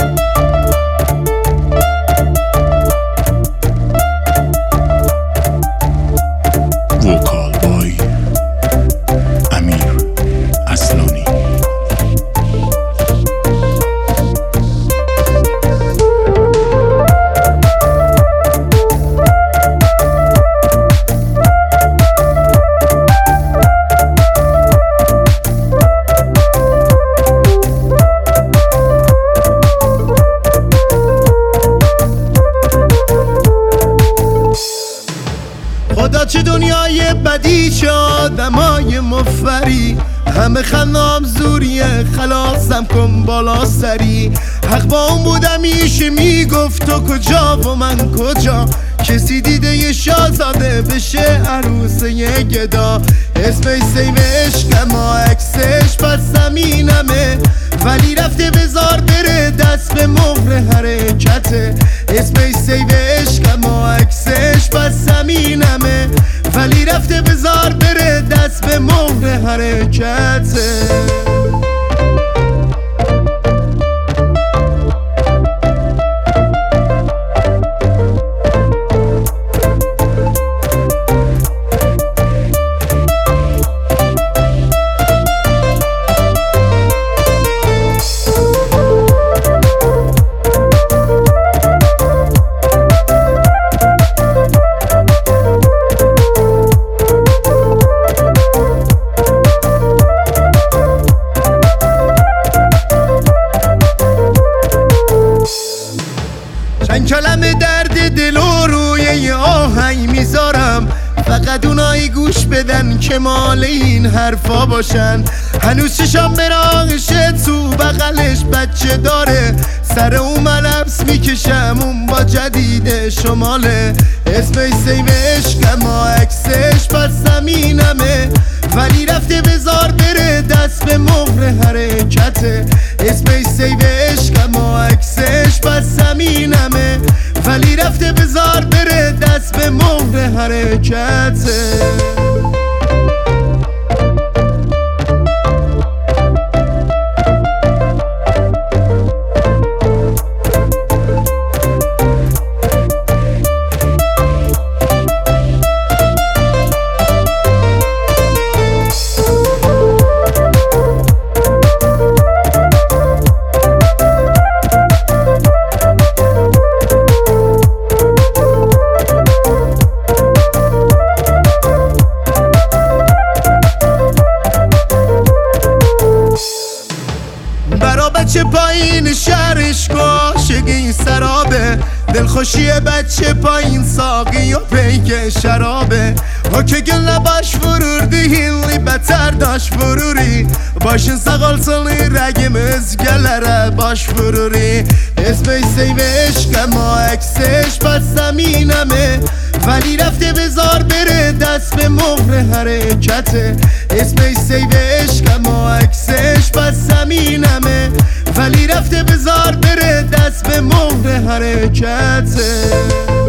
وکال بای امیر اصلانی. خدا چه دنیای بدی، چه آدمای مفری، همه خندام زوریه، خلاصم کن بالا سری. حق با اون بودم میشه میگفت تو کجا و من کجا، کسی دیده یه شاهزاده بشه عروس یه گدا. اسمش سیو عشق ما عکسش پس زمینمه، ولی رفته بزار بره دست به مهر حرکته. اسمش سیو عشق ما عکسش پس زمینمه، ولی رفته بزار بره دست به مهر حرکته. چند کلمه درد دل و روی یه آهنگ میذارم، فقط اونایی گوش بدن که مال این حرفا باشن. هنوز چشام براغشه تو بغلش بچه داره، سر اون من حبس میکشم اون با جدید شماله. اسمش سیو عشق ما عکسش پس زمینمه، ولی رفته بزار بره دست به مهر حرکته. اسمش سیو عشق ما عکسش پس زمینمه، ولی رفته بزار بره دست به مهر حرکته. برا بچه پایین شهرش عاشق این سرابه، دلخوشی بچه پایین ساقی و پیک شرابه. ها که گل نباش vurur değilli beter daş vururi, başın sağ olsun rəgimiz gələrə baş vururi. اسمش سیو عشق ما عکسش پس زمینمه، ولی رفته بزار بره دست به مهر حرکته. اسمش سیو عشق ما عکسش پس زمینمه، ولی رفته بزار بره دست به مهر حرکته.